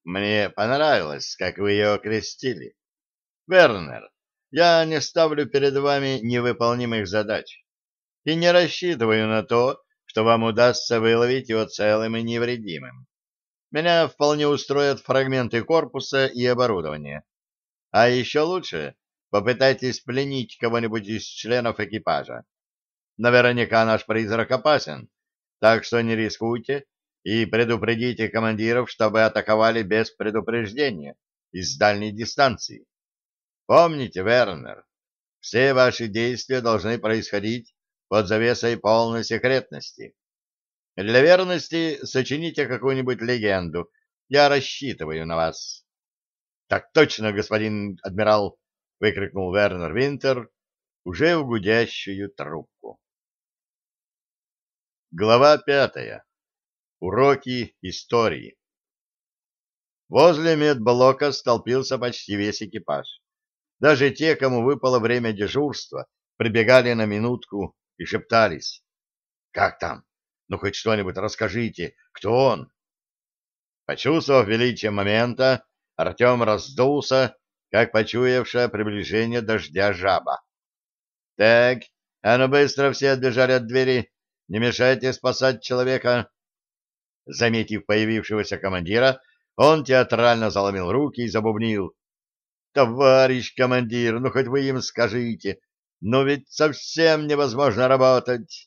Мне понравилось, как вы ее окрестили. Вернер, я не ставлю перед вами невыполнимых задач и не рассчитываю на то, что вам удастся выловить его целым и невредимым. Меня вполне устроят фрагменты корпуса и оборудования. А еще лучше попытайтесь пленить кого-нибудь из членов экипажа. Наверняка наш призрак опасен, так что не рискуйте и предупредите командиров, чтобы атаковали без предупреждения из дальней дистанции. Помните, Вернер, все ваши действия должны происходить под завесой полной секретности. Для верности сочините какую-нибудь легенду. Я рассчитываю на вас. — Так точно, господин адмирал! — выкрикнул Вернер Винтер уже в гудящую трубку. Глава 5. Уроки истории. Возле медблока столпился почти весь экипаж. Даже те, кому выпало время дежурства, прибегали на минутку и шептались. «Как там? Ну, хоть что-нибудь расскажите. Кто он?» Почувствовав величие момента, Артем раздулся, как почуявшая приближение дождя жаба. «Так, а ну быстро все отбежали от двери. Не мешайте спасать человека». Заметив появившегося командира, он театрально заломил руки и забубнил. «Товарищ командир, ну хоть вы им скажите, но ведь совсем невозможно работать».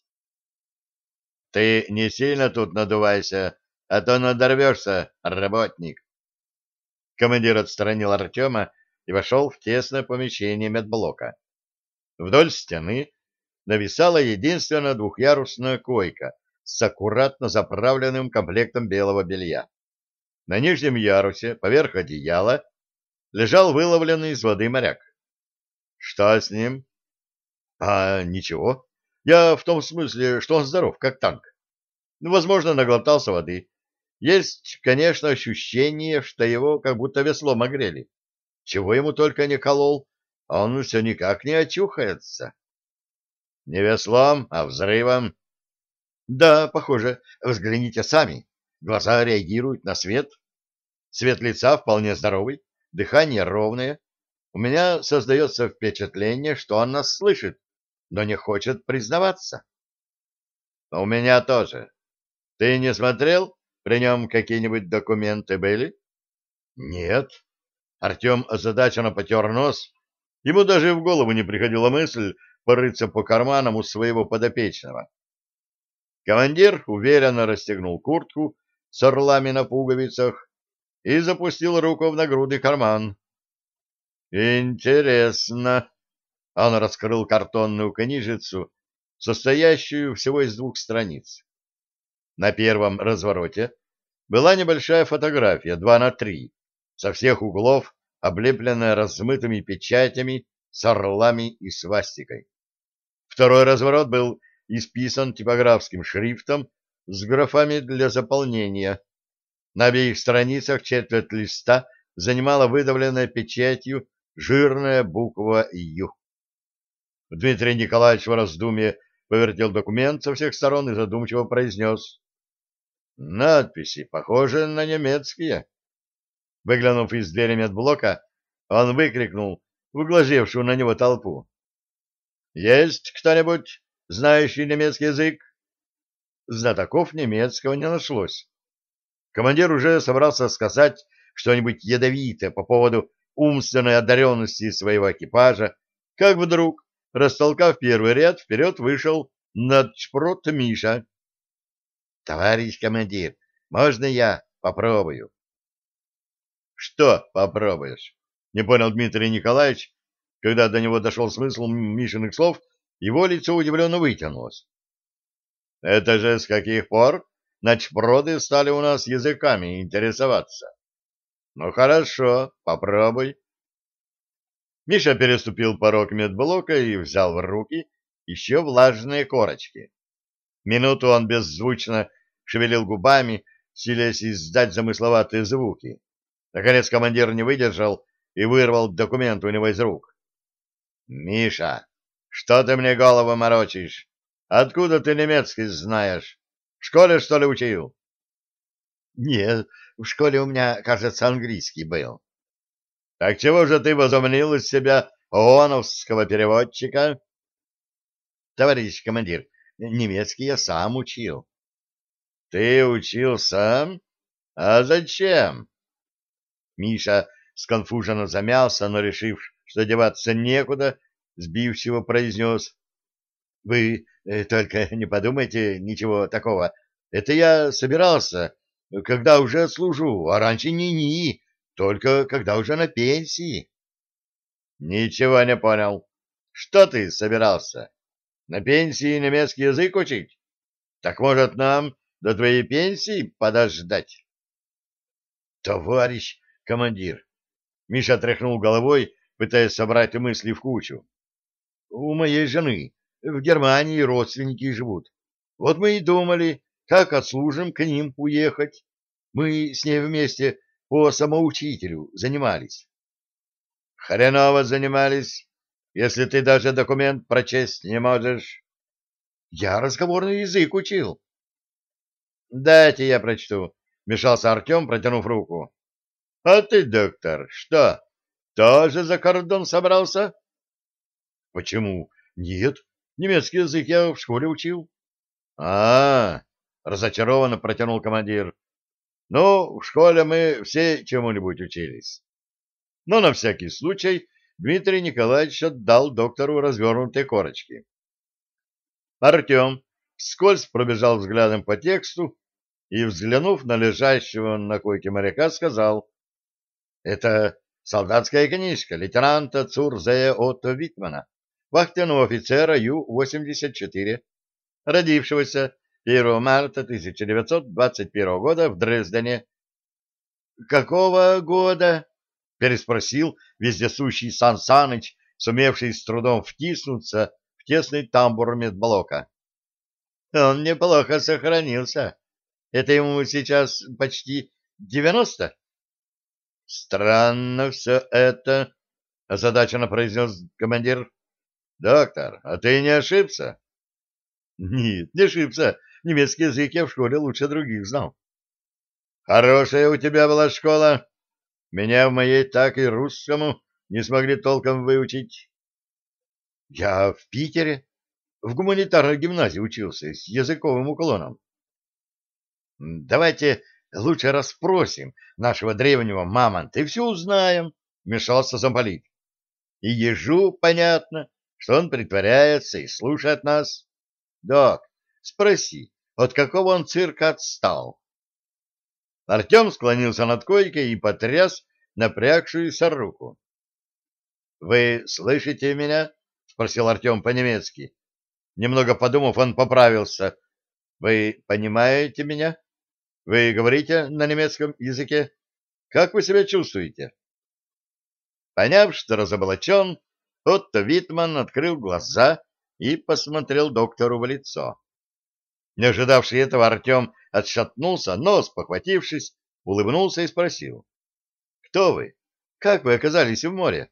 «Ты не сильно тут надувайся, а то надорвешься, работник». Командир отстранил Артема и вошел в тесное помещение медблока. Вдоль стены нависала единственная двухъярусная койка с аккуратно заправленным комплектом белого белья. На нижнем ярусе, поверх одеяла, лежал выловленный из воды моряк. Что с ним? Ничего. Я в том смысле, что он здоров, как танк. Ну, возможно, наглотался воды. Есть, конечно, ощущение, что его как будто веслом огрели. Чего ему только не колол, а он все никак не очухается. Не веслом, а взрывом. Да, похоже. Взгляните сами. Глаза реагируют на свет. Цвет лица вполне здоровый, дыхание ровное. У меня создается впечатление, что он нас слышит, но не хочет признаваться. У меня тоже. Ты не смотрел? При нем какие-нибудь документы были? Нет. Артем озадаченно потер нос. Ему даже в голову не приходила мысль порыться по карманам у своего подопечного. Командир уверенно расстегнул куртку с орлами на пуговицах и запустил руку в нагрудный карман. Интересно. Он раскрыл картонную книжицу, состоящую всего из 2 страниц. На первом развороте была небольшая фотография 2 на 3, со всех углов облепленная размытыми печатями с орлами и свастикой. Второй разворот был исписан типографским шрифтом с графами для заполнения. На обеих страницах четверть листа занимала выдавленная печатью жирная буква «Ю». Дмитрий Николаевич в раздумье повертел документ со всех сторон и задумчиво произнес. «Надписи похожи на немецкие». Выглянув из двери медблока, он выкрикнул в глазевшую на него толпу. «Есть кто-нибудь, знающий немецкий язык?» Знатоков немецкого не нашлось. Командир уже собрался сказать что-нибудь ядовитое по поводу умственной одаренности своего экипажа, как вдруг, растолкав первый ряд, вперед вышел начпрот Миша. — Товарищ командир, можно я попробую? — Что попробуешь? — не понял Дмитрий Николаевич. Когда до него дошел смысл Мишиных слов, его лицо удивленно вытянулось. — Это же с каких пор начпроды стали у нас языками интересоваться? — Ну хорошо, попробуй. Миша переступил порог медблока и взял в руки еще влажные корочки. Минуту он беззвучно шевелил губами, силясь издать замысловатые звуки. Наконец командир не выдержал и вырвал документ у него из рук. — Миша, что ты мне голову морочишь? Откуда ты немецкий знаешь? В школе, что ли, учил? — Нет, в школе у меня, кажется, английский был. — Так чего же ты возомнил из себя ооновского переводчика? — Товарищ командир, немецкий я сам учил. — Ты учил сам? А зачем? Миша сконфуженно замялся, но, решив, что деваться некуда, сбивчиво произнес: Вы только не подумайте ничего такого. Это я собирался, когда уже отслужу, а раньше ни-ни, только когда уже на пенсии. Ничего не понял. Что ты собирался? На пенсии немецкий язык учить? Так может нам до твоей пенсии подождать? Товарищ командир. Миша тряхнул головой, пытаясь собрать мысли в кучу. У моей жены в Германии родственники живут. Вот мы и думали, как отслужим к ним уехать. Мы с ней вместе по самоучителю занимались. Хреново занимались, если ты даже документ прочесть не можешь. Я разговорный язык учил. Дайте я прочту, вмешался Артем, протянув руку. А ты, доктор, что, тоже за кордон собрался? Почему? Нет, немецкий язык я в школе учил. Разочарованно протянул командир. Ну, в школе мы все чему-нибудь учились. Но на всякий случай Дмитрий Николаевич отдал доктору развернутые корочки. Артем вскользь пробежал взглядом по тексту и, взглянув на лежащего на койке моряка, сказал: «Это солдатская книжка лейтенанта Цурзея Отто Витмана, вахтенного офицера Ю-84, родившегося 1 марта 1921 года в Дрездене». «Какого года?» — переспросил вездесущий Сан Саныч, сумевший с трудом втиснуться в тесный тамбур медблока. «Он неплохо сохранился. Это ему сейчас почти 90?» «Странно все это», — озадаченно произнес командир. «Доктор, а ты не ошибся?» «Нет, не ошибся. Немецкий язык я в школе лучше других знал». «Хорошая у тебя была школа. Меня в моей так и русскому не смогли толком выучить». «Я в Питере, в гуманитарной гимназии учился, с языковым уклоном». «Давайте лучше расспросим нашего древнего мамонта и все узнаем», — вмешался замполит. «И ежу понятно, что он притворяется и слушает нас. Док, спроси, от какого он цирка отстал?» Артем склонился над койкой и потряс напрягшуюся руку. «Вы слышите меня?» — спросил Артем по-немецки. Немного подумав, он поправился. «Вы понимаете меня? Вы говорите на немецком языке? Как вы себя чувствуете?» Поняв, что разоблачен, Отто Витман открыл глаза и посмотрел доктору в лицо. Не ожидавший этого, Артем отшатнулся, но, спохватившись, улыбнулся и спросил: «Кто вы? Как вы оказались в море?»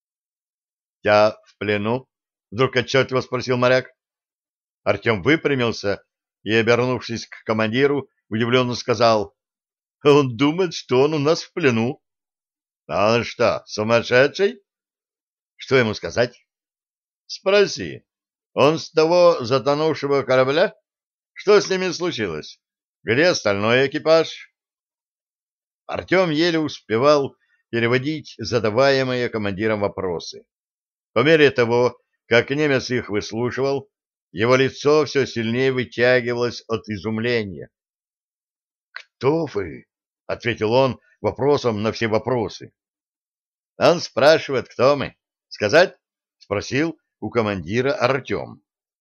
«Я в плену?» — вдруг отчетливо спросил моряк. Артем выпрямился и, обернувшись к командиру, удивленно сказал: «Он думает, что он у нас в плену». «А он что, сумасшедший?» «Что ему сказать?» «Спроси. Он с того затонувшего корабля? Что с ними случилось? Где остальной экипаж?» Артем еле успевал переводить задаваемые командиром вопросы. По мере того, как немец их выслушивал, его лицо все сильнее вытягивалось от изумления. «Кто вы?» — ответил он вопросом на все вопросы. «Он спрашивает, кто мы. Сказать?» — спросил у командира Артем.